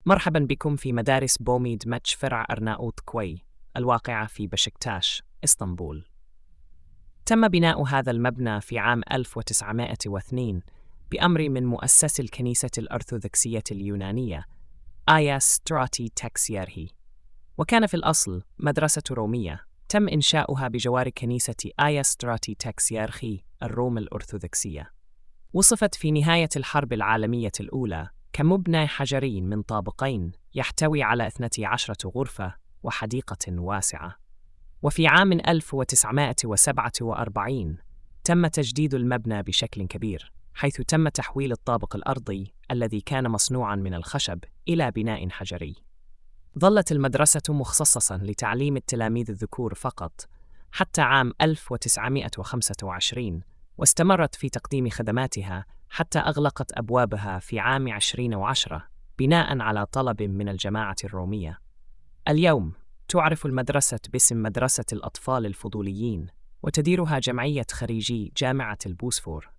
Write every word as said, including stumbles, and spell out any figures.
مرحبا بكم في مدارس بوميد متش فرع أرناؤوط كوي الواقعة في بشكتاش، إسطنبول. تم بناء هذا المبنى في عام ألف وتسعمائة واثنين بأمر من مؤسس الكنيسة الأرثوذكسية اليونانية آيا ستراتي تاكسيارهي، وكان في الأصل مدرسة رومية تم إنشاؤها بجوار كنيسة آيا ستراتي تاكسيارخي الروم الأرثوذكسية. وصفت في نهاية الحرب العالمية الأولى كمبنى حجري من طابقين يحتوي على اثنتي عشرة غرفة وحديقة واسعة. وفي عام ألف وتسعمائة وسبعة وأربعين تم تجديد المبنى بشكل كبير، حيث تم تحويل الطابق الأرضي الذي كان مصنوعاً من الخشب إلى بناء حجري. ظلت المدرسة مخصصة لتعليم التلاميذ الذكور فقط حتى عام ألف وتسعمائة وخمسة وعشرين، واستمرت في تقديم خدماتها حتى أغلقت أبوابها في عام عشرين وعشرة بناء على طلب من الجماعة الرومية. اليوم تعرف المدرسة باسم مدرسة الأطفال الفضوليين، وتديرها جمعية خريجي جامعة البوسفور.